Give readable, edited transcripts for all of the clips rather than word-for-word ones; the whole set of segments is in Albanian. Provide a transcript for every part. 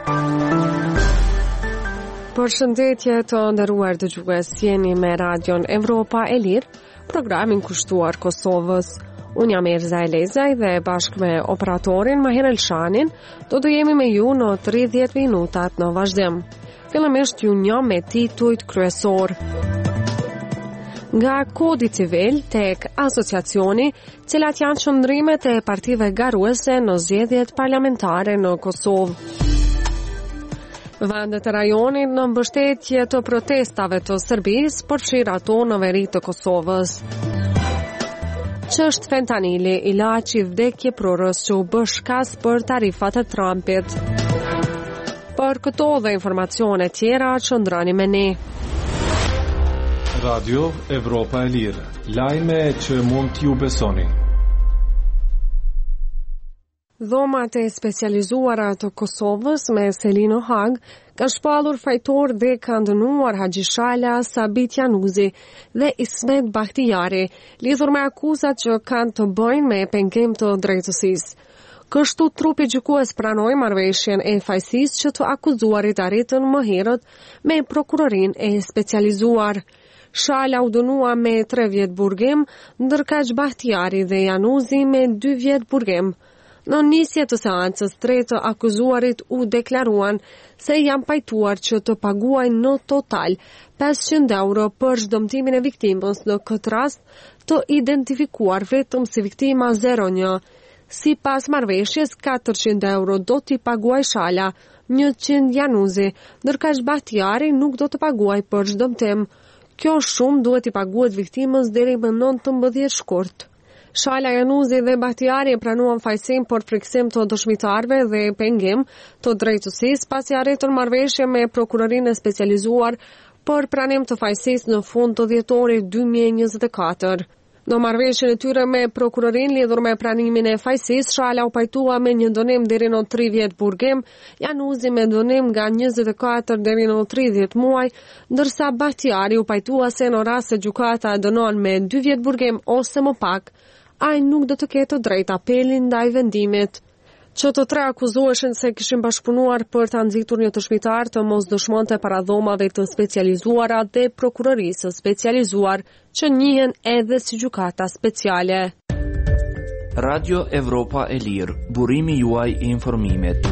Përshëndetje të nderuar dëgjues, jeni me Radion Evropa e Lirë, programin kushtuar Kosovës. Unë jam Erza Elezaj dhe bashkë me operatorin Mahir Elshanin do të jemi me ju në 30 minutat në vazhdim. Fillimisht ju njeh me titujt kryesor. Nga Kodi Civil tek asociacioni, cilat janë qëndrimet e partive garuese në zgjedhjet parlamentare në Kosovë. Vendet e rajonit në mbështetje të protestave të Serbisë përfshir ato në veri të Kosovës. Ç'është fentanili, ilaçi vdekjeprorës që u bë shkas për tarifat e Trumpit. Për këto dhe informacione tjera, qëndroni me ne. Radio Evropa e Lirë, lajme që mund t'ju besoni. Dhomat e specializuara të Kosovës me Selino Hag ka shpallur fajtor dhe ka ndënuar Haxhi Shala, Sabit Januzi dhe Ismet Bahtijari, lidhur me akuzat që kanë të bëjnë me pengim të drejtësisë. Kështu trupi gjykues pranoi marrëveshjen e fajësisë që të akuzuarit arritën më herët me prokurorinë e specializuar. Shala u dënua me 3 vjet burgim, ndërka Bahtijari dhe Januzi me 2 vjet burgim. Në nisje të seancës 3 të akuzuarit u deklaruan se janë pajtuar që të paguajnë në total 500 euro për çdëmtimin e viktimës, në këtë rast të identifikuar vetëm si viktima 01. Sipas marrëveshjes, 400 euro do t'i paguaj Shala, 100 Januzi, ndërka Bahtijari nuk do të paguaj për çdëmtim. Kjo shumë duhet i paguhet viktimës deri më 19 shkurt. Shala, Januzi dhe Bahtijari e pranuan fajsim për friksim të dëshmitarve dhe pengim të drejtësisë pasi arritën marrëveshje me prokurorinë e specializuar për pranim të fajsisë në fund të dhjetorit 2024. Në marrëveshjen e tyre me prokurorinë lidhur me pranimin e fajsisë, Shala u pajtua me një dënim deri në 3 vjet burgim, Januzi me dënim nga 24 deri në 30 muaj, ndërsa Bahtijari u pajtua se në rast se gjykata e dënon me 2 vjet burgim ose më pak, ai nuk do të ketë të drejtë apeli ndaj vendimit. Që të 3 akuzoheshin se kishin bashkëpunuar për ta nxitur një dëshmitar të mos dëshmonte para dhomave të specializuara dhe prokurorisë specializuar që njihen edhe si gjykata speciale. Radio Evropa e Lirë, burimi juaj i informimit.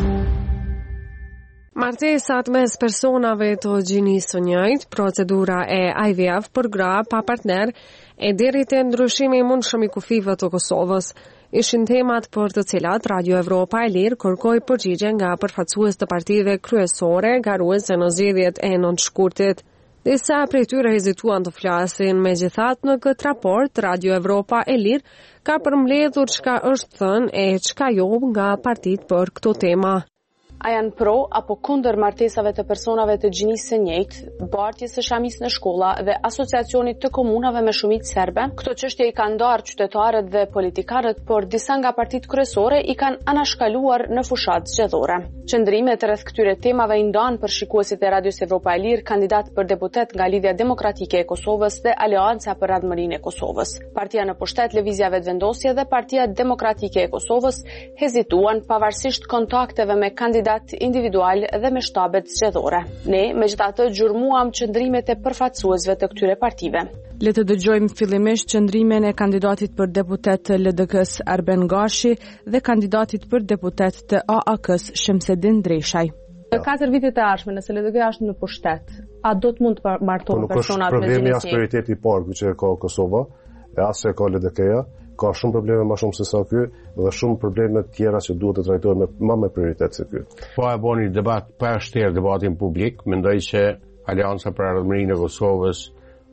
Martesat mes personave të gjinisë së njëjtë, procedura e IVF për gra pa partner e deri te ndryshimi i mundshëm i kufive të Kosovës ishin temat për të cilat Radio Evropa e Lirë kërkoi përgjigje nga përfaqësues të partive kryesore garuese në zgjedhjet e 9 shkurtit. Disa prej tyre hezituan të flasin, megjithatë në këtë raport Radio Evropa e Lirë ka përmbledhur çka është thënë e çka jo nga partitë për këto tema. A janë pro apo kundër martesave të personave të gjinisë së njëjtë, bartjes së shamisë në shkolla dhe asociacionit të komunave me shumicë serbe? Këto çështje i kanë ndarë qytetarët dhe politikarët, por disa nga partitë kryesore i kanë anashkaluar në fushat zgjedhore. Qëndrimet rreth këtyre temave i ndan për shikuesit e Radios Evropa e Lirë kandidat për deputet nga Lidhja Demokratike e Kosovës dhe Aleanca për Radhmërinë e Kosovës. Partia në pushtet Lëvizja Vetëvendosje dhe Partia Demokratike e Kosovës hezituan pavarësisht kontakteve me kandidat individual dhe me shtabet zgjedhore. Ne, megjithatë, gjurmuam qëndrimet e përfaqësuesve të këtyre partive. Le të dëgjojmë fillimisht qëndrimin e kandidatit për deputet të LDK-s Arben Gashi dhe kandidatit për deputet të AAK-s Shemsedin Dreshaj. 4 vitet e ardhshme, nëse LDK-ja është në pushtet, a do të mund të martohen personat me problemi gjinisë? As prioriteti i parë që ka Kosova, e as që ka LDK-ja, ka shumë probleme më shumë se sa ky dhe shumë probleme tjera që duhet të trajtohen me prioritet se ky. Po e boni debat pa shterë debatin publik, mendoj që Aleanca për Radhmërinë e Kosovës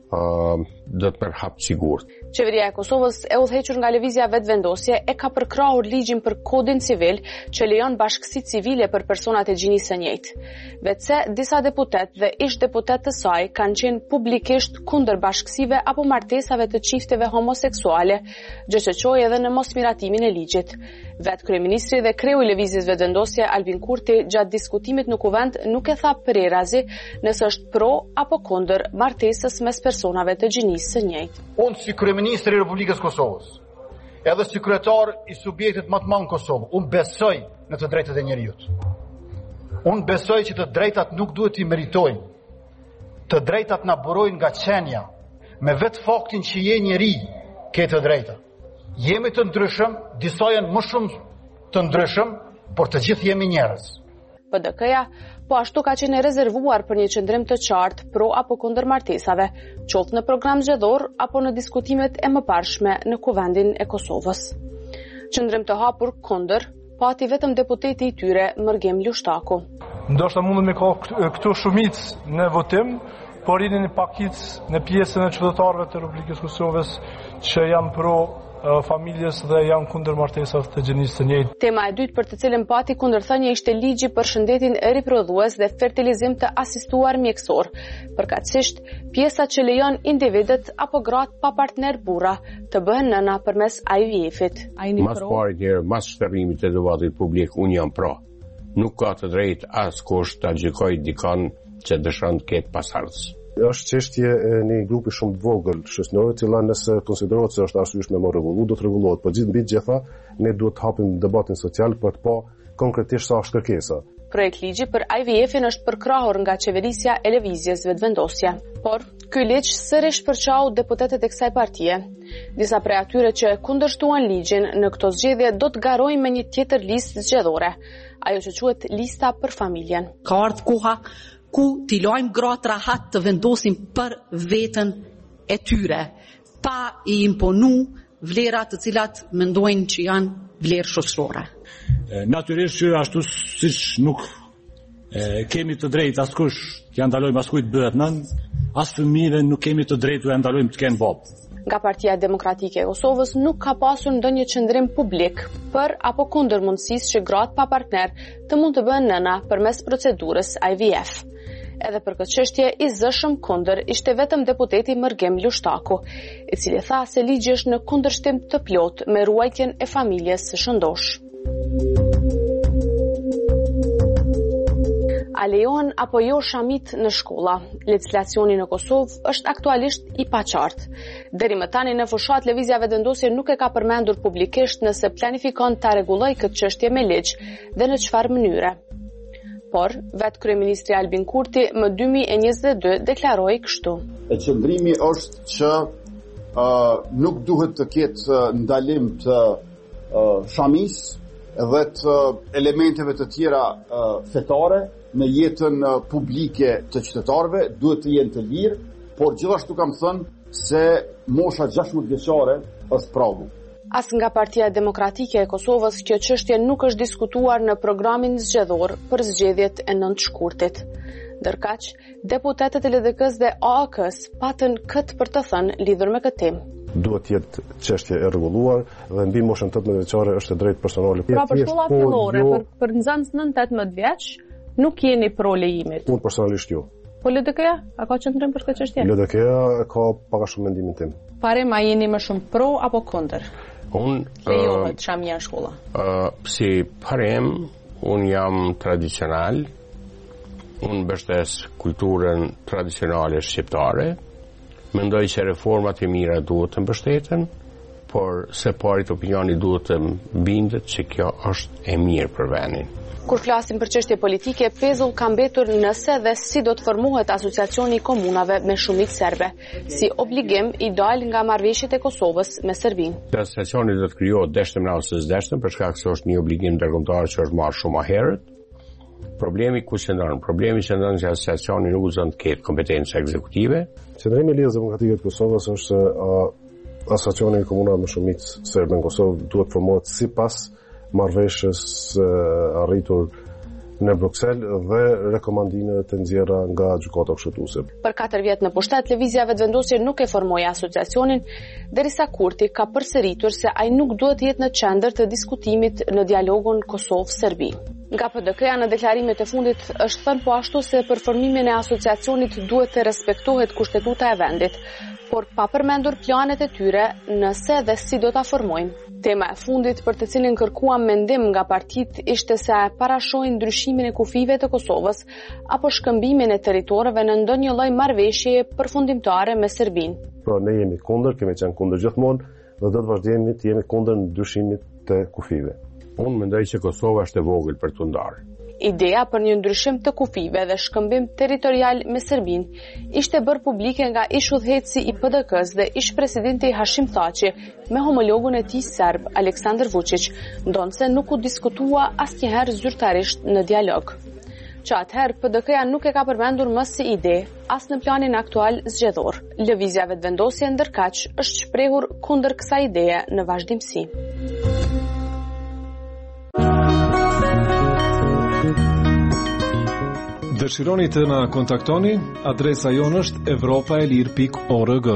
do të përhap sigurt. Qeveria e Kosovës e udhëhequr nga Lëvizja Vetëvendosje e ka përkrahur ligjin për kodin civil që lejon bashkësitë civile për personat e gjinisë së njëjtë. Vetëse disa deputet dhe ish deputet të saj kanë qenë publikisht kundër bashkësive apo martesave të çifteve homoseksuale, gjë që çoi edhe në mosmiratimin e ligjit. Vetë kryeministri dhe kreu i Lëvizjes Vetëvendosje Albin Kurti gjatë diskutimit në kuvent nuk e tha përerazi nëse është pro apo kundër martesës mes personave të gjinisë së njëjtë. Unë si kryeministri i Republikës Kosovës, edhe si kryetar i subjektit më të madh në Kosovë, unë besoj në të drejtat e njerëzit. Unë besoj që të drejtat nuk duhet i meritojnë. Të drejtat na burojnë nga qenja. Me vetë faktin që je njeri, ke të drejta. Jemi të ndryshëm, disa janë më shumë të ndryshëm, por të gjithë jemi njerëz. PDK-ja po ashtu ka qenë rezervuar për një qëndrim të qartë pro apo kundër martesave, qoftë në program zgjedhor apo në diskutimet e mëparshme në Kuvendin e Kosovës. Qëndrim të hapur kundër pati vetëm deputeti i tyre Mërgem Lushtaku. Ndoshta mundet me ka këtu shumicë në votim, por jeni në pakicë në pjesën e qytetarëve të Republikës Kosovës që janë pro familjes dhe janë kundër martesave të gjinisë së njëjtë. Tema e dytë për të cilën pati kundërthënie ishte ligji për shëndetin riprodhues dhe fertilizim të asistuar mjekësor, përkatësisht pjesa që lejon individet apo gratë pa partner burra të bëhen nëna përmes IVF-it. Mas pari njërë, mas shterrimit të debatit publik, unë jam pro. Nuk ka të drejt as kusht të gjykoj dikon që dëshon të ketë pasardhës. Është çështje e një grupi shumë të vogël shoqëror, e cila nëse konsiderohet se është arsyeshme me rregullu, do të rregullohet. Por gjithmegjithatë, ne duhet të hapim debatin social për të pa konkretisht sa është kërkesa. Projekt ligji për IVF-in është përkrahur nga qeverisja e lëvizjes vetëvendosje. Por ky ligj sërish përçau deputetët e kësaj partie. Disa prej atyre që kundërshtuan ligjin në këto zgjedhje do të garojnë me një tjetër listë zgjedhore, ajo që quhet lista për familjen. Ka ardhur koha ku t'i lajmë gratë rahat të vendosin për veten e tyre, pa i imponu vlerat të cilat mendojnë që janë vlerë shoqërore. Natyrisht që ashtu siç nuk kemi të drejtë askush t'ia ndalojmë askujt bëhet nën, as fëmijëve nuk kemi të drejtë t'ia ndalojmë të kenë babë. Nga Partia Demokratike e Kosovës nuk ka pasur ndonjë qëndrim publik për apo kundër mundësisë që gratë pa partner të mund të bëhen nëna përmes procedurës IVF. Edhe për këtë çështje i zëshëm kundër ishte vetëm deputeti Mërgem Lushtaku, i cili tha se ligji është në kundërshtim të plotë me ruajtjen e familjes së shëndosh. A lejohen apo jo shamit në shkolla? Legislacioni në Kosovë është aktualisht i paqartë. Deri më tani në fushat lëvizja vetëvendosje nuk e ka përmendur publikisht nëse planifikon ta rregullojë këtë çështje me ligj dhe në çfarë mënyre. Por, vetë kryeministri Albin Kurti më 2022 deklaroi kështu. E qëndrimi është që nuk duhet të ketë ndalim të shamis dhe të elementeve të tjera fetare në jetën publike të qytetarëve, duhet të jenë të lirë, por gjithashtu kam thënë se mosha 16 vjeçare është pragu. As nga Partia Demokratike e Kosovës kjo çështje nuk është diskutuar në programin zgjedhor për zgjedhjet e 9 shkurtit. Ndërkaq, deputetët e LDK-s dhe AAK-s patën këtë për të thënë lidhur me këtë temë. Duhet të jetë çështje e rregulluar dhe mbi moshën 18 vjeçare është e drejtë personale. Pra për shkolla fillore, për nxënës 9-18 vjeç, nuk jeni pro lejimit. Unë personalisht jo. Po LDK-ja, a ka qëndrim për këtë çështje? LDK-ja ka pak a shumë mendimin tim. Parem, a jeni më shumë pro apo kundër? Lejohet shamia në shkolla. Si parem, unë jam tradicional, unë mbështes kulturën tradicionale shqiptare, mendoj që reformat e mira duhet të mbështeten, por se parit opinioni duhet të bindet që kjo është e mirë për vendin. Kur flasim për çështje politike, pezull ka mbetur nëse dhe si do të formohet asociacioni i komunave me shumicë serbe, si obligim i dal nga marrëveshjet e Kosovës me Serbinë. Asociacioni do të krijohet deshtëm ose s'deshtëm, për shkak se është një obligim ndërkombëtar që është marrë shumë herët. Problemi ku qëndron? Problemi qëndron që asociacioni nuk gëzon të ketë kompetencë ekzekutive. Qëndrimi i Lidhjes Demokratike të Kosovës është se asociacioni i komunave me shumicë serbe në Kosovë duhet formohet sipas marrëveshjes arritur në Bruksel dhe rekomandimeve të nxjerra nga gjykata kushtetuese. Për 4 vjet në pushtet, lëvizja vetëvendosje nuk e formoi asociacionin, derisa Kurti ka përsëritur se ai nuk duhet të jetë në qendër të diskutimit në dialogun Kosovë-Serbi. Nga PDK-ja në deklarimet e fundit është thënë po ashtu se për formimin e asociacionit duhet të respektohet kushtetuta e vendit, por pa përmendur planet e tyre nëse dhe si do ta formojnë. Tema e fundit për të cilin kërkuam mendim nga partitë ishte se a parashojnë ndryshimin e kufive të Kosovës apo shkëmbimin e territoreve në ndonjë lloj marrëveshjeje përfundimtare me Serbinë. Pra ne jemi kundër, kemi qenë kundër gjithmonë dhe do të vazhdojmë të jemi kundër ndryshimit të kufive. Unë mendoj që Kosova është e vogël për të ndarë. Ideja për një ndryshim të kufive dhe shkëmbim territorial me Serbinë ishte bërë publike nga ish udhëheqësi i PDK-s dhe ish presidenti Hashim Thaçi me homologun e tij serb Aleksandar Vučić, ndonse nuk u diskutua asnjëherë zyrtarisht në dialog. Që atëherë PDK-ja nuk e ka përmendur më si ide, as në planin aktual zgjedhor. Lëvizja vetëvendosje ndërkaq është shprehur kundër kësaj ideje në vazhdimsi. Dëshironi të na kontaktoni, adresa jonë është evropaelir.org.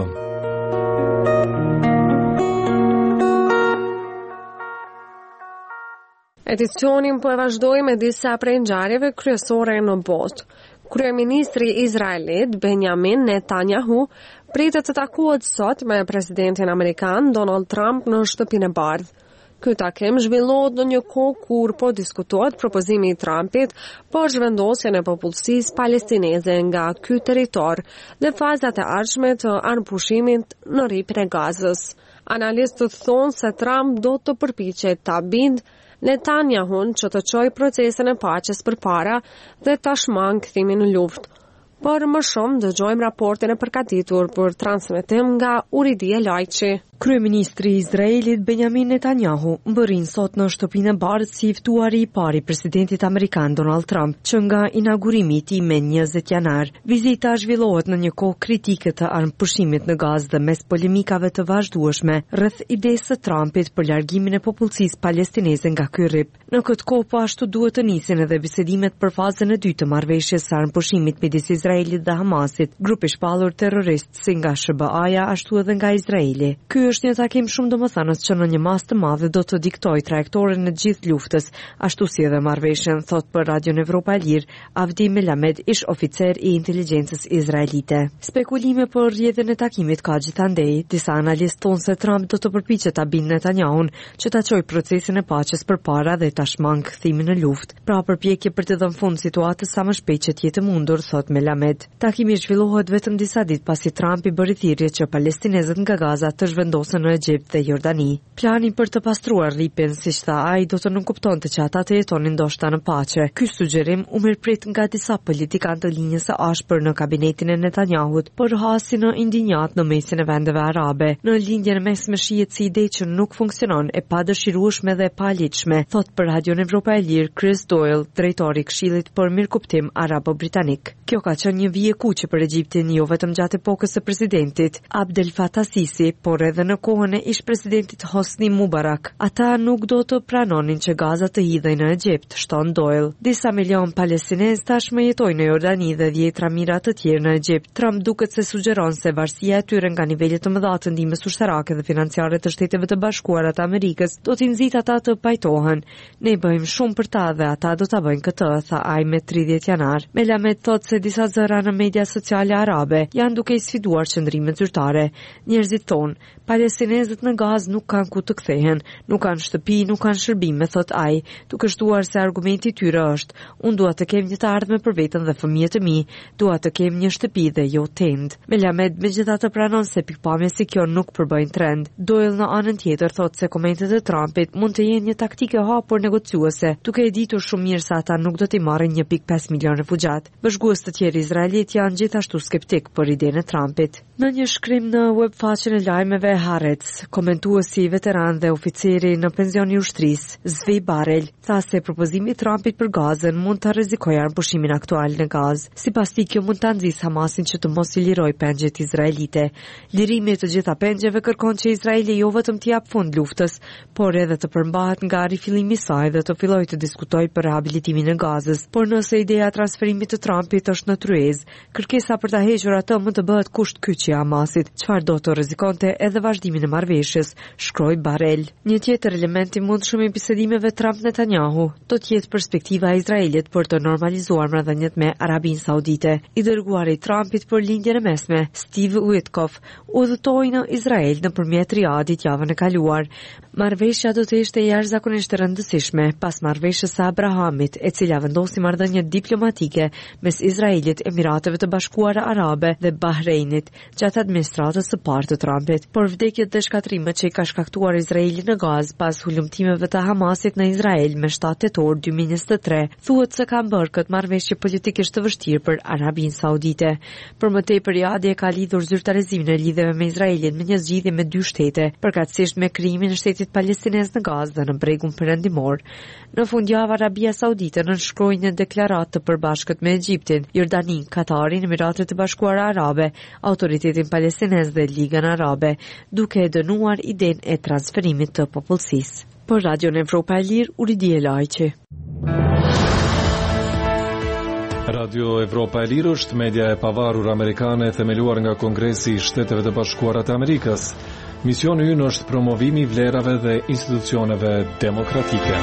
Edicionin po e vazhdoj me disa prej ngjarjeve kryesore në botë. Kryeministri izraelit Benjamin Netanyahu pritet të takohet sot me presidentin amerikan Donald Trump në shtëpinë e bardhë. Ky takim zhvillohet në një kohë kur po diskutohet propozimi i Trumpit për zhvendosjen e popullsisë palestineze nga ky territor dhe fazat e ardhshme të anëpushimit në rripën e Gazës. Analistët thonë se Trump do të përpiqet ta bindë Netanyahun që të çojë procesin e paqes përpara dhe ta shmang kthimin në luftë. Por më shumë dëgjojmë raportin e përgatitur për transmetim nga Uridia Lajçi. Kryeministri i Izraelit Benjamin Netanyahu mbërrin sot në shtëpinë e bardhë si i ftuari i parë i presidentit amerikan Donald Trump, që nga inaugurimi i tij me 20 janar. Vizita zhvillohet në një kohë kritike të anëpushimit në Gazë dhe mes polemikave të vazhdueshme rreth idesë së Trumpit për largimin e popullsisë palestineze nga ky rrip. Në këtë kohë po ashtu duhet të nisin edhe bisedimet për fazën e dytë të marrëveshjes së anëpushimit midis Izraelit dhe Hamasit, grupi shpallur terrorist si nga SBA-ja ashtu edhe nga Izraeli. Ky është një takim shumë domethënës që në një mas të madh do të diktojë trajektorin e gjithë luftës, ashtu si edhe marrëveshjen, thot për Radion Evropa e Lirë Avdi Melamed, ish oficer i inteligjencës izraelite. Spekulime për rrjedhjen e takimit ka gjithandej. Disa analistë thonë se Trump do të përpiqet ta bindë Netanyahun që ta çojë procesin e paqes përpara dhe ta shmang kthimin në luftë. Pra përpjekje për të dhënë fund situatës sa më shpejt që të jetë mundur, thot Melamed. Takimi zhvillohet vetëm disa ditë pasi Trump i bëri thirrje që palestinezët nga Gaza të zhvendosën në Egjipt dhe Jordani. Plani për të pastruar rripin, siç tha ai, do të nënkuptonte që ata të jetonin ndoshta në paqe. Ky sugjerim u mirëprit nga disa politikanë të linjës së ashpër në kabinetin e Netanyahut, por hasi në indinjat në mesin e vendeve arabe. Në lindjen mesme shihet si ide që nuk funksionon, e padëshirueshme dhe e paligjshme, thot për Radion Evropa e Lirë Chris Doyle, drejtori i Këshillit për mirëkuptim arabo-britanik. Kjo ka qenë një vije kuqe për Egjiptin, jo vetëm gjatë epokës së presidentit Abdel Fattah Sisi, por edhe në kohën e ish presidentit Hosni Mubarak. Ata nuk do të pranonin që Gaza të hidhej në Egjipt, shton Doyle. Disa milion palestinezë tashmë jetojnë në Jordani dhe 10 mijëra të tjerë në Egjipt. Trump duket se sugjeron se varësia e tyre nga nivelet të mëdha të ndihmës ushtarake dhe financiare të Shteteve të Bashkuara të Amerikës do t'i nxit ata të pajtohen. Ne bëjmë shumë për ta dhe ata do ta bëjnë këtë, tha ai me 30 janar. Melamed thot se disa zëra në media sociale arabe janë duke i sfiduar qëndrimet zyrtare. Njerëzit thonë, palestinezët në Gazë nuk kanë ku të kthehen, nuk kanë shtëpi, nuk kanë shërbime, thot ai, duke shtuar se argumenti i tyre është: unë dua të kem një të ardhme për veten dhe fëmijët e mi, dua të kem një shtëpi dhe jo tend. Melamed megjithatë pranon se pikpamje si kjo nuk përbëjnë trend. Doyle në anën tjetër thot se komentet e Trumpit mund të jenë një taktikë e hapur negociuese, duke e ditur shumë mirë se ata nuk do t'i marrin 1.5 milion refugjat. Bashkues të tjerë izraelit janë gjithashtu skeptik për idenë e Trumpit. Në një shkrim në webfaqen e lajmeve Haaretz, komentuesi veteran dhe oficeri në pension i ushtrisë, Zvi Barel, tha se propozimi i Trumpit për Gazën mund të rrezikojë anëpushimin aktual në Gazë. Sipas tij, kjo mund ta nxjisë Hamasin që të mos i lirojë pengjet izraelite. Lirimi i të gjitha pengjeve kërkon që Izraeli jo vetëm të jap fund luftës, por edhe të përmbahet nga rifillimi i saj dhe të fillojë të diskutojë për rehabilitimin e Gazës. Por nëse ideja e transferimit të Trumpit është në tryezë, kërkesa për ta hequr atë mund të bëhet kushtkyçje i Hamasit, çfarë do të rrezikonte edhe vazhdimin e marrëveshjes, shkroi Barel. Një tjetër element i mundshëm i bisedimeve Trump-Netanyahu do të jetë perspektiva e Izraelit për të normalizuar marrëdhëniet me Arabinë Saudite. I dërguari i Trumpit për lindjen e mesme, Steve Witkoff, udhëtoi në Izrael nëpërmjet Riyadit javën e kaluar. Marrëveshja do të ishte jashtëzakonisht e rëndësishme pas marrëveshjes së Abrahamit, e cila vendosi marrëdhënie diplomatike mes Izraelit, Emirateve të Bashkuara Arabe dhe Bahreinit gjatë administratës së parë të Trumpit. Por vdekjet dhe shkatrimet që I ka shkaktuar Izraeli në Gazë pas hulumtimeve të Hamasit në Izrael me 7 tetor 2023, thuhet se ka bërë këtë marrëveshje politikisht të vështirë për Arabinë Saudite. Për më tepër Riadi ka lidhur zyrtarizimin e lidhjeve me Izraelin me një zgjidhje me 2 shtete, përkatësisht me krijimin e shtetit palestinez në Gazë dhe në bregun perëndimor. Në fundjavë Arabia Saudite nënshkroi një deklaratë të përbashkët me Egjiptin, Jordanin, Katarin, Emiratet e Bashkuara Arabe, Autoritetin Palestinez dhe Ligën Arabe, duke e dënuar idenë e transferimit të popullsisë. Për Radion Evropa e Lirë, Uridie Lajqi. Radio Evropa e Lirë është media e pavarur amerikane themeluar nga Kongresi I Shteteve të Bashkuara të Amerikës. Misioni ynë është promovimi I vlerave dhe institucioneve demokratike.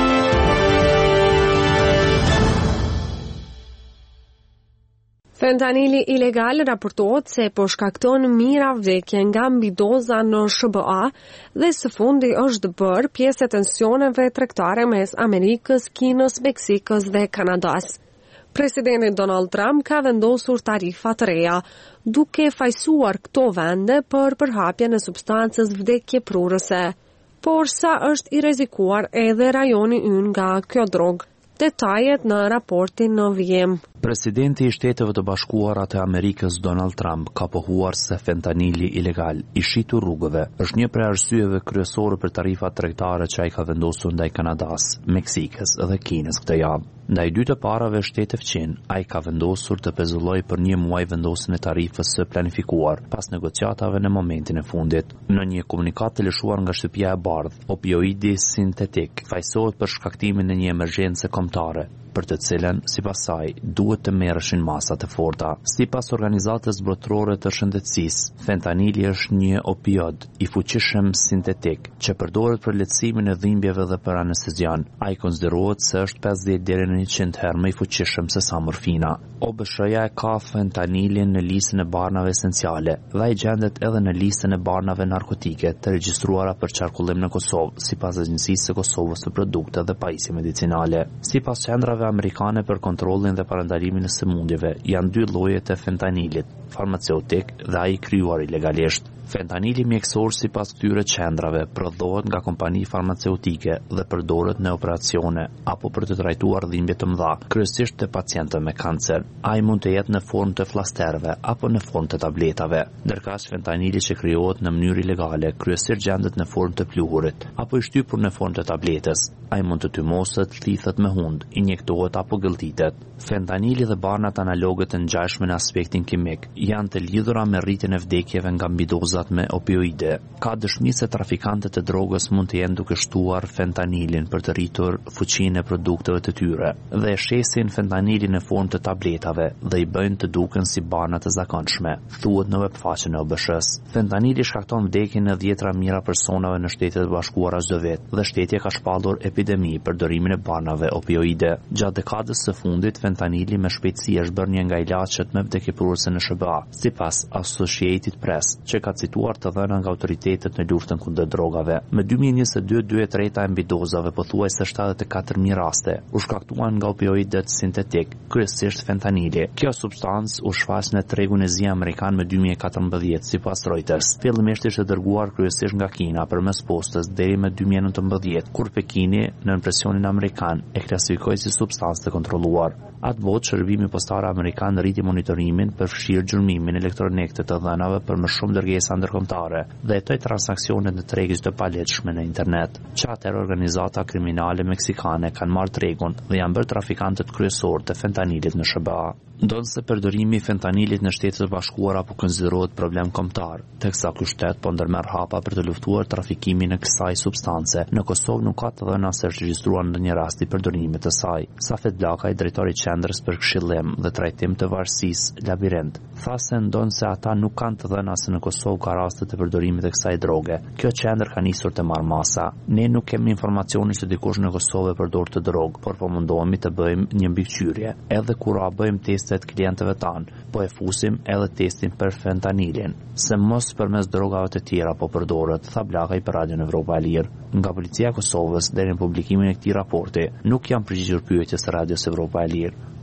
Fentanili ilegal raportohet se po shkakton mijëra vdekje nga mbidoza në SBA dhe së fundi është bërë pjesë e tensioneve tregtare mes Amerikës, Kinës, Meksikës dhe Kanadas. Presidenti Donald Trump ka vendosur tarifa të reja, duke fajsuar këto vende për përhapjen e substancës vdekjeprurëse. Por sa është I rrezikuar edhe rajoni ynë nga kjo drogë? Detajet në raportin në vijim. Presidenti I Shteteve të Bashkuara të Amerikës Donald Trump ka pohuar se fentanili ilegal I shitur rrugëve është një prej arsyeve kryesore për tarifat tregtare që ai ka vendosur ndaj Kanadas, Meksikës dhe Kinës këtë javë. Ndaj 2 të parave shtete fqin, ai ka vendosur të pezullojë për 1 muaj vendosjen e tarifës së planifikuar pas negociatave në momentin e fundit. Në një komunikat të lëshuar nga Shtëpia e Bardhë, opioidi sintetik fajsohet për shkaktimin e një emergjence kombëtare, për të cilën, sipas saj, duhet të merreshin masa të forta. Sipas Organizatës Botërore të Shëndetësisë, fentanili është një opioid I fuqishëm sintetik që përdoret për lehtësimin e dhimbjeve dhe për anestezion. Ai konsiderohet se është 50 deri në 100 herë më I fuqishëm se sa morfina. OBSH-ja e ka fentanilin në listën e barnave esenciale dhe ai gjendet edhe në listën e barnave narkotike të regjistruara për qarkullim në Kosovë, sipas Agjencisë së Kosovës së Produkte dhe Pajisje Medicinale. Sipas qendrave amerikane për kontrollin dhe parandalimin e sëmundjeve, janë 2 llojet e fentanilit, farmaceutik dhe ai krijuar ilegalisht. Fentanili mjekësor sipas këtyre qendrave prodhohet nga kompani farmaceutike dhe përdoret në operacione apo për të trajtuar dhimbje të mëdha, kryesisht te pacientët me kancer. Ai mund të jetë në formë të flasterëve apo në formë të tabletave, ndërkaq fentanili që krijohet në mënyrë ilegale kryesisht gjendet në formë të pluhurit apo I shtypur në formë të tabletës. Ai mund të tymoset, thithet me hund, injektohet apo gëlltitet. Fentanili dhe barnat analoge të ngjashme në aspektin kimik janë të lidhura me rritjen e vdekjeve nga mbidozat me opioide. Ka dëshmi se trafikantët e drogës mund të jenë duke shtuar fentanilin për të rritur fuqinë e produkteve të tyre dhe shesin fentanilin në formë të tabletave dhe I bëjnë të duken si barna të zakonshme, thuhet në webfaqen e OBSH-s. Fentanili shkakton vdekjen e 10 mijëra personave në Shtetet e Bashkuara çdo vit dhe shteti ka shpallur epidemi për përdorimin e barnave opioide. Gjatë dekadës së fundit, fentanili me shpejtësi është bërë një nga ilaçet më vdekjeprurëse në SBA, sipas Associated Press, që ka cituar të dhëna nga autoritetet në luftën kundër drogave. Më 2022, 2/3 e mbidozave, pothuajse 74.000 raste, u shkaktuan nga opioidet sintetik, kryesisht fentanili. Kjo substancë u shfaq në tregun e zi amerikan më 2014, sipas Reuters. Fillimisht ishte dërguar kryesisht nga Kina përmes postës deri më 2019, kur Pekini në presionin amerikan e klasifikoi si substancë të kontrolluar. Atë botë, shërbimi postar amerikan rriti monitorimin për fshirë gjurmimin elektronik të dhënave për më shumë dërgesa ndërkombëtare dhe hetoi transaksionet në tregës të palehtëshme në internet. Çatër organizata kriminale meksikane kanë marrë tregun dhe janë bërë trafikantët kryesorë të fentanilit në SBA. Ndonse përdorimi I fentanilit në Shtetet e Bashkuara po konsiderohet problem kombëtar, teksa ky shtet po ndërmerr hapa për të luftuar trafikimin e kësaj substance. Në Kosovë nuk ka të dhëna se është regjistruar ndonjë rast I përdorimit të saj. Safet Blakaj, drejtori I Qendrës për Këshillim dhe Trajtim të Varësisë Labirint, tha se ndonse ata nuk kanë të dhëna se në Kosovë ka raste të përdorimit të kësaj droge, kjo qendër ka nisur të marrë masa. Ne nuk kemi informacione se dikush në Kosovë përdor të drogë, por po mundohemi të bëjmë një mbikëqyrje. Edhe kur bëjmë testet klientëve tanë, po e fusim edhe testin për fentanilin, se mos përmes drogave të tjera po përdoret, tha Blakaj për Radion Evropa e Lirë. Nga policia e Kosovës deri në publikimin e këtij raporti nuk janë përgjigjur pyetjes së Radios Evropa e Lirë.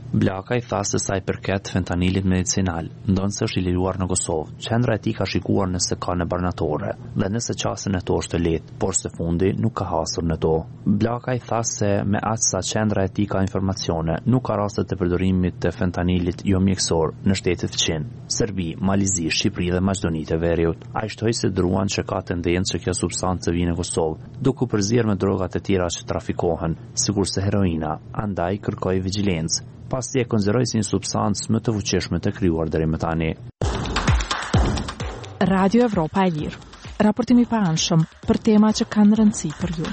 Blaka i tha se sa i përket fentanilit medicinal, ndonë se është i liruar në Kosovë, qendra e tij ka shikuar nëse ka në barnatore dhe nëse qasën e to është të lehtë, por së fundi nuk ka hasur në to. Blaka i tha se me atë sa qendra e tij ka informacione, nuk ka raste të përdorimit të fentanilit jo mjekësor në shtetet fqin, Serbi, Malizi, Shqipëri dhe Maqedoni e Veriut. Ai shtoi se druan që ka tendencë që kjo substancë vinë në Kosovë, duke u përzier me drogat e tjera që trafikohen, sikurse heroina, andaj kërkoi vigjilencë. Pasi e konsideroi si një substancë më të fuqishme të krijuar deri më tani. Radio Evropa e Lirë. Raportimi i paanshëm për tema që kanë rëndësi për ju.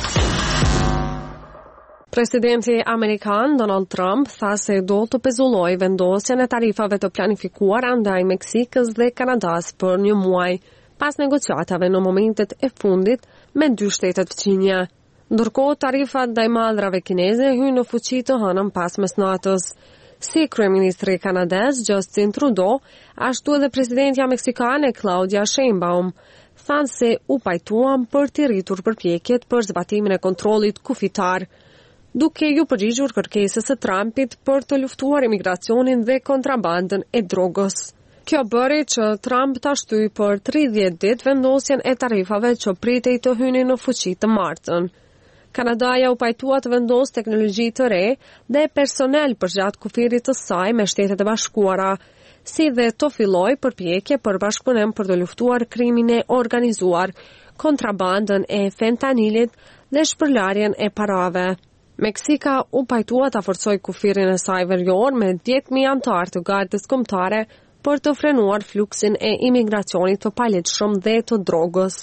Presidenti amerikan Donald Trump tha se do të pezullojë vendosjen e tarifave të planifikuara ndaj Meksikës dhe Kanadas për një muaj, pas negociatave në momentet e fundit me dy shtetet fqinje. Ndërkohë tarifat ndaj maldrave kineze hynë në fuqi të hënën pas mesnatës. Si kryeministri kanadez Justin Trudeau, ashtu edhe presidentja meksikane Claudia Sheinbaum, thanë se u pajtuan për të rritur përpjekjet për zbatimin e kontrollit kufitar, duke ju përgjigjur kërkesës së Trumpit për të luftuar imigracionin dhe kontrabandën e drogës. Kjo bëri që Trump ta shtyi për 30 ditë vendosjen e tarifave që pritej të hynin në fuqi të martën. Kanadaja u pajtua të vendos teknologji të re dhe personel për gjatë kufirit të saj me Shtetet e Bashkuara, si dhe të filloj përpjekje për bashkëpunim për të luftuar krimin e organizuar, kontrabandën e fentanilit dhe shpërlarjen e parave. Meksika u pajtua të forcoj kufirin e saj verior me 10.000 antar të gardës kombëtare për të frenuar fluksin e imigracionit të paligjshëm dhe të drogës.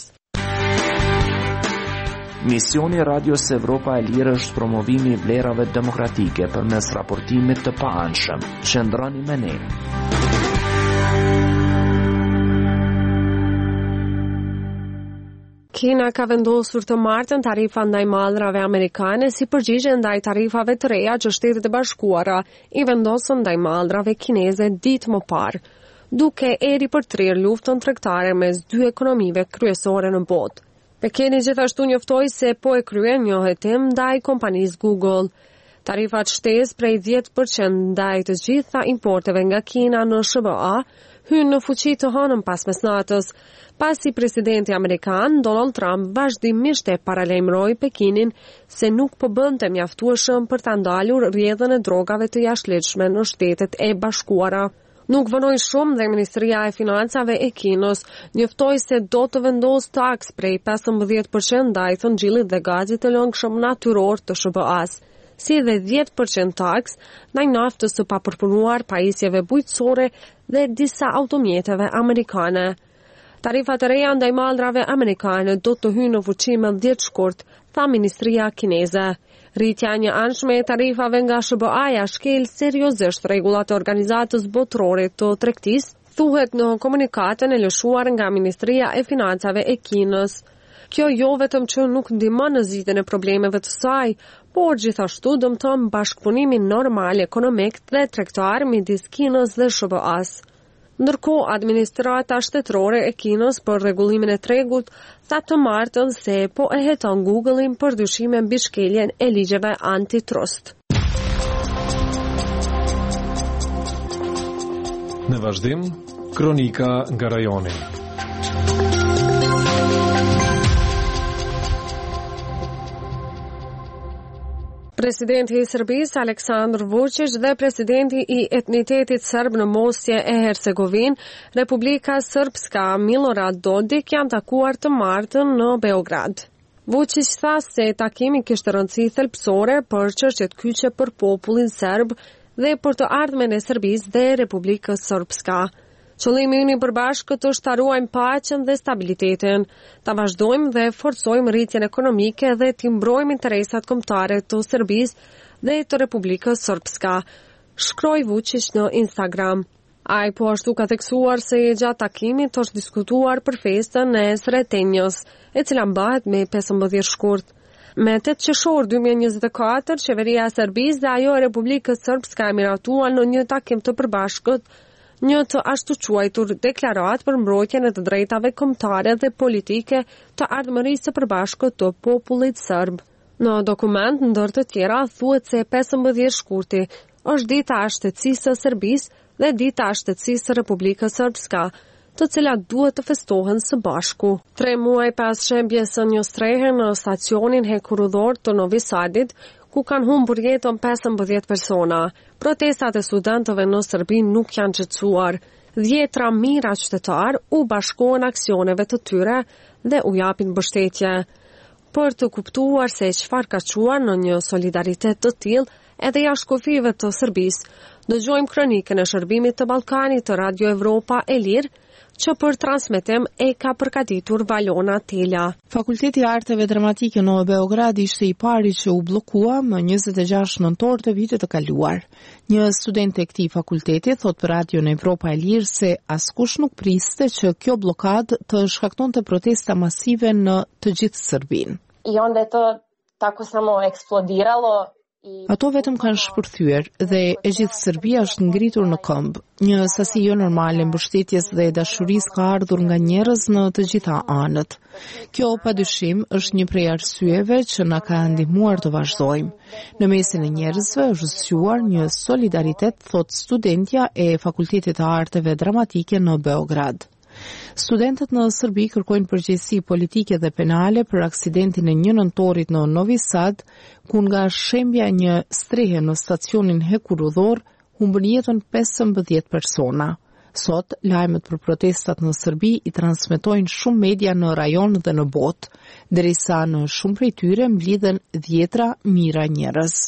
Misioni Radios Evropa e Lirë është promovimi i vlerave demokratike përmes raportimit të paanshëm. Qëndroni me ne. Kina ka vendosur të martën tarifa ndaj maldrave amerikane si përgjigje ndaj tarifave të reja që Shtetet e Bashkuara i vendosën ndaj maldrave kineze ditë më parë, duke e ripërtrirë luftën tregtare mes dy ekonomive kryesore në botë. Pekini gjithashtu njoftoi se po e kryen një hetim ndaj kompanisë Google. Tarifat shtesë prej 10% ndaj të gjitha importeve nga Kina në SBA hynë në fuqi të hënën pas mesnatës, pasi presidenti amerikan Donald Trump vazhdimisht e paralajmëroi Pekinin se nuk po bënte mjaftueshëm për ta ndalur rrjedhën e drogave të jashtëligjshme në Shtetet e Bashkuara. Nuk vënoi shumë dhe Ministria e Financave e Kinës njoftoi se do të vendos taks prej 15% ndaj thonjillit dhe gazit të lëngshëm natyror të SBA-s, si dhe 10% taks ndaj naftës së papërpunuar, pajisjeve bujqësore dhe disa automjeteve amerikane. Tarifat e reja ndaj maldrave amerikane do të hyjnë në fuqi më 10 shkurt, tha Ministria Kineze. Rritja një anshme e tarifave nga SBA-ja shkel seriozisht rregullat e Organizatës Botërore të Tregtisë, thuhet në komunikatën e lëshuar nga Ministria e Financave e Kinës. Kjo jo vetëm që nuk ndihmon në zgjidhjen e problemeve të saj, por gjithashtu dëmton bashkëpunimin normal ekonomik dhe tregtar midis Kinës dhe SBA-s. Ndërkohë, administrata shtetërore e Kinës për rregullimin e tregut tha të martën se po e heton Google-in për dyshime mbi shkeljen e ligjeve antitrust. Në vazhdim, kronika nga rajoni. Presidenti i Serbisë Aleksandar Vučić dhe presidenti i etnitetit serb në Bosnjë e Hercegovinë, Republika Srpska Milorad Dodik janë takuar të martën në Beograd. Vučić tha se takimi kishte rëndësi thelbësore për çështjet kyçe për popullin serb dhe për të ardhmen e Serbisë dhe Republikës Srpska. Qëllimi ynë i përbashkët është ta ruajmë paqen dhe stabilitetin, ta vazhdojmë dhe forcojmë rritjen ekonomike dhe të mbrojmë interesat kombëtare të Serbisë dhe të Republikës Srpska, shkroi Vučić në Instagram. Ai po ashtu ka theksuar se gjatë takimit është diskutuar për festën e Sretenjës, e cila mbahet me 15 shkurt. Me 8 qershor 2024, qeveria e Serbisë dhe ajo e Republikës Srpska e miratuan në një takim të përbashkët një të ashtu quajtur deklarat për mbrojtjen e të drejtave kombëtare dhe politike të ardhmërisë së përbashkët të popullit serb. Në dokument, ndër të tjera, thuhet se 15 shkurti është dita e shtetësisë së Serbisë dhe dita e shtetësisë së Republikës Srpska, të cilat duhet të festohen së bashku. 3 muaj pas shembjes së një strehe në stacionin hekurudhor të Novi Sadit, ku kanë humbur jetën 15 persona. Protestat e studentëve në Serbi nuk janë qetësuar. 10 mijëra qytetar u bashkohen aksioneve të tyre dhe u japin mbështetje. Për të kuptuar se çfarë ka quar në një solidaritet të tillë edhe jashtë kufive të Serbisë, dëgjojmë kronikën e shërbimit të Ballkanit të Radio Evropa e Lirë, që për transmetim e ka përgatitur Valona Tela. Fakulteti i Arteve Dramatike në Beograd ishte i pari që u bllokua më 26 nëntor të vitit të kaluar. Një student e këtij fakulteti thot për Radio Evropa e Lirë se askush nuk priste që kjo bllokadë të shkaktonte protesta masive në të gjithë Serbinë. I onda je to tako samo eksplodiralo. Ato vetëm kanë shpërthyer dhe e gjithë Serbia është ngritur në këmbë. Një sasi jo normale mbështetjes dhe dashurisë ka ardhur nga njerëz në të gjitha anët. Kjo padyshim është një prej arsyeve që na ka ndihmuar të vazhdojmë. Në mesin e njerëzve është zgjuar një solidaritet, thot studentja e Fakultetit të Arteve Dramatike në Beograd. Studentët në Serbi kërkojnë përgjegjësi politike dhe penale për aksidentin e një nëntorit në Novi Sad, ku nga shembja një strehe në stacionin hekurudhor humbën jetën 15 persona. Sot, lajmet për protestat në Serbi i transmetojnë shumë media në rajon dhe në botë, derisa në shumë prej tyre mblidhen 10 mijëra njerëz.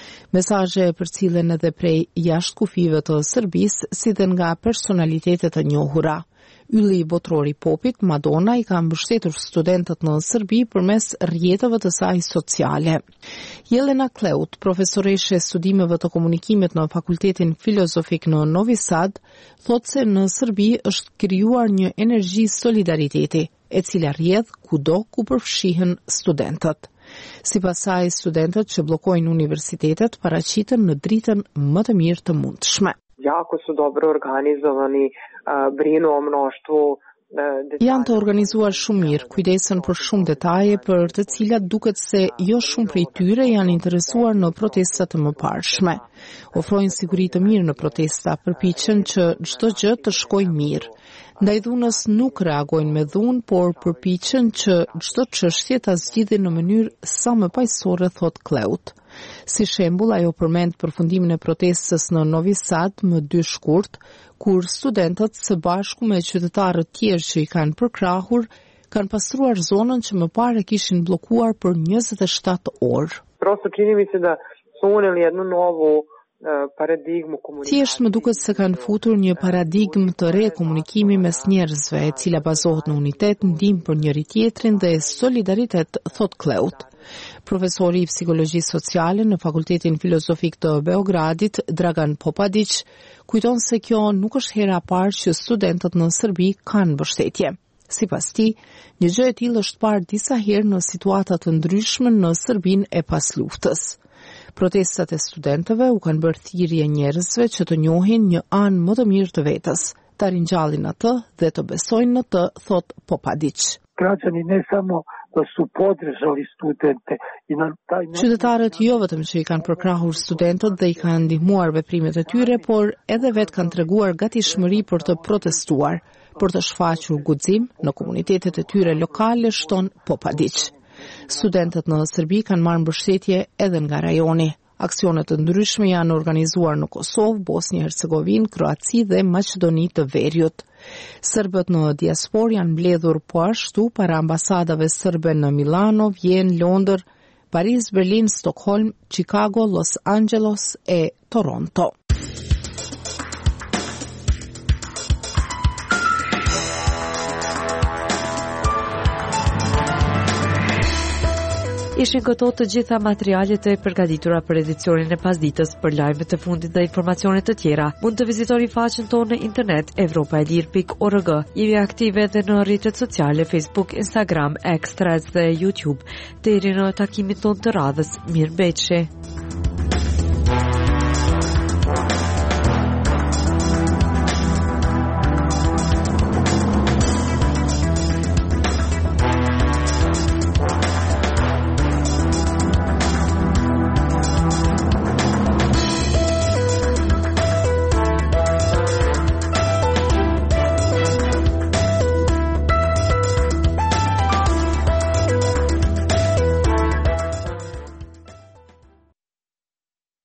Mesazhe përcillen edhe prej jashtë kufive të Serbisë, si dhe nga personalitetet e njohura. Ylli botror i popit, Madonna, i ka mbështetur studentët në Serbi përmes rrjeteve të saj sociale. Jelena Kleut, profesoreshe e studimeve të komunikimit në Fakultetin Filozofik në Novi Sad, thot se në Serbi është krijuar një energji solidariteti, e cila rrjedh kudo ku përfshihen studentët. Sipas saj, studentët që bllokojnë universitetet paraqiten në dritën më të mirë të mundshme. Jako su dobro organizovani, brinu o mnoštvu. Janë të organizuar shumë mirë, kujdesen për shumë detaje për të cilat duket se jo shumë prej tyre janë interesuar në protestat të mëparshme. Ofrojnë siguri të mirë në protesta, përpiqen që çdo gjë të shkojë mirë. Ndaj dhunës nuk reagojnë me dhunë, por përpiqen që çdo çështje ta zgjidhin në mënyrë sa më paqësore, thot Kleut. Si shembull, ajo përmend përfundimin e protestës në Novi Sad më 2 shkurt, kur studentët së bashku me qytetarët tjerë që i kanë përkrahur, kanë pastruar zonën që më parë kishin bllokuar për 27 orë. Prosto čini mi se da su uneli jednu novu paradigmu komunikimi. Thjesht më duket se kanë futur një paradigmë të re komunikimi mes njerëzve, e cila bazohet në unitet, ndihmë për njëri tjetrin dhe solidaritet, thot Kleut. Profesori i psikologjisë sociale në Fakultetin Filozofik të Beogradit, Dragan Popadić, kujton se kjo nuk është hera e parë që studentët në Serbi kanë mbështetje. Sipas tij, një gjë e tillë është parë disa herë në situata të ndryshme në Serbinë e pas luftës. Protestat e studentëve u kanë bërë thirrje njerëzve që të njohin një anë më të mirë të vetës, ta ringjallin atë dhe të besojnë në të, thot Popadić. Građani ne samo da su podržali studente i na taj način. Qytetarët jo vetëm që i kanë përkrahur studentët dhe i kanë ndihmuar veprimet e tyre, por edhe vetë kanë treguar gatishmëri për të protestuar, për të shfaqur guxim në komunitetet e tyre lokale, shton Popadić. Studentët në Serbi kanë marrë mbështetje edhe nga rajoni. Aksione të ndryshme janë organizuar në Kosovë, Bosnjë-Hercegovinë, Kroaci dhe Maqedoni të Veriut. Serbët në diaspor janë mbledhur po ashtu para ambasadave serbe në Milano, Vjenë, Londër, Paris, Berlin, Stockholm, Chicago, Los Angeles e Toronto. Ishin këto të gjitha materialet e përgatitura për edicionin e pasdites. Për lajmet e fundit dhe informacionet të tjera, mund të vizitoni faqen tonë në internet evropaelir.org. Jemi aktive edhe në rrjetet sociale Facebook, Instagram, X, Threads dhe YouTube. Deri në takimin tonë të radhës, mirëmbëjtje.